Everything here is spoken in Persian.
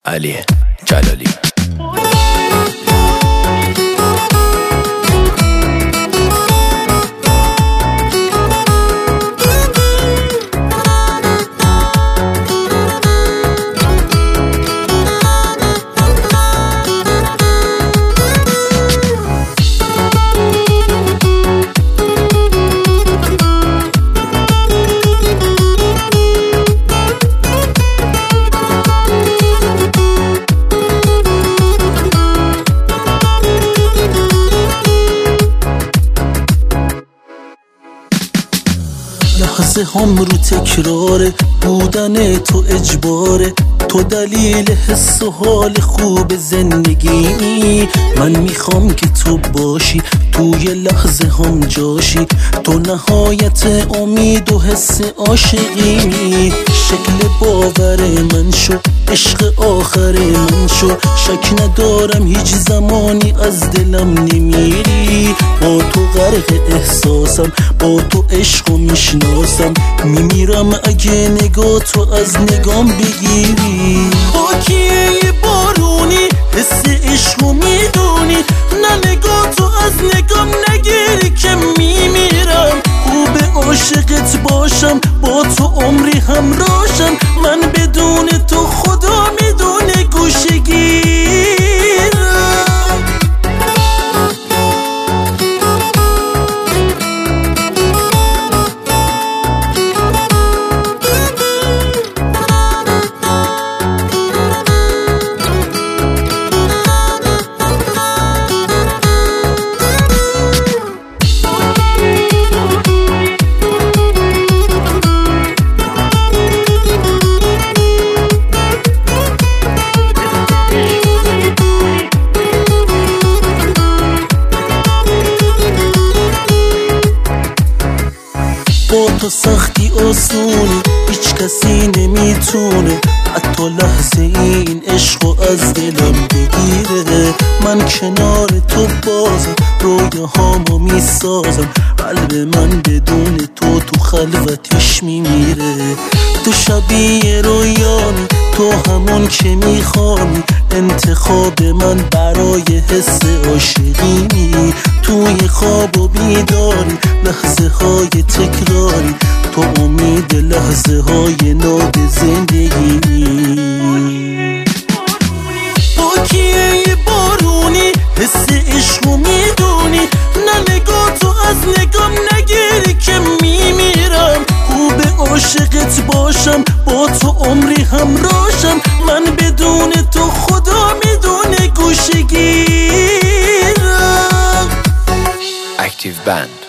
علی جلالی. لحظه هم رو تکراره، بودن تو اجباره، تو دلیل حس و حال خوب زندگی. من میخوام که تو باشی، توی لحظه هم جاشی، تو نهایت امید و حس عاشقی. شکل باور من شو، عشق آخر من شو، شک ندارم هیچ زمانی از دلم نمیری. با تو غرق احساسم، با تو عشقو میشناسم، میمیرم اگه نگاه تو از نگام بگیری. با کیه یه بارونی حس عشقو میدونی، نه نگاه تو از نگام نگیری که میمیرم. خوب عاشقت باشم، با تو عمری همراهشم، من بدون تو خدا میدونه گوشگیرم. با تو سختی آسونی، هیچ کسی نمیتونه حتی لحظه این عشقو از دلم بگیره. من کنار تو بازم، رویاهامو میسازم، قلب من بدون تو تو خلوتش میمیره. تو شبیه رویانی، تو همون که میخوانی، انتخاب من برای حس عاشقینی. توی خواب و بیداری، لحظه های تکراری، تو امید لحظه های ناب زندگی. با کیه یه بارونی حس عشقو میدونی، نه نگاه تو از نگام نگیری که میمیرم. خوب عاشقت باشم، با تو عمری همراهشم، من بدون تو خدا میدونه گوشگیرم. اکتیو بند.